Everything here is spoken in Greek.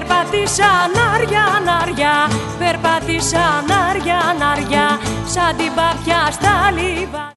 Περπατήσαν αριά, περπατήσαν αριά, σαν την παπιά στα λιβάδια.